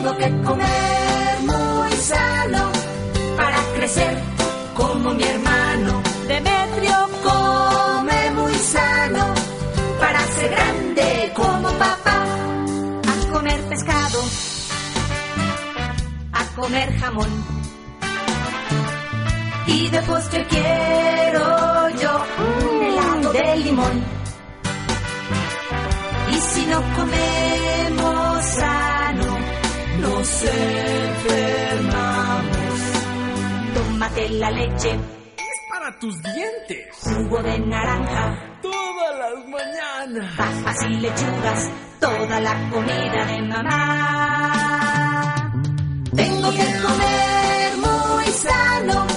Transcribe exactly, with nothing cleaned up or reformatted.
Tengo que comer muy sano para crecer como mi hermano. Demetrio come muy sano para ser grande como papá. A comer pescado, a comer jamón, y de postre quiero yo un helado de limón. Y si no comemos sano, nos enfermamos. Tómate la leche, es para tus dientes. Jugo de naranja, todas las mañanas. Papas y lechugas, toda la comida de mamá. Tengo que comer muy sano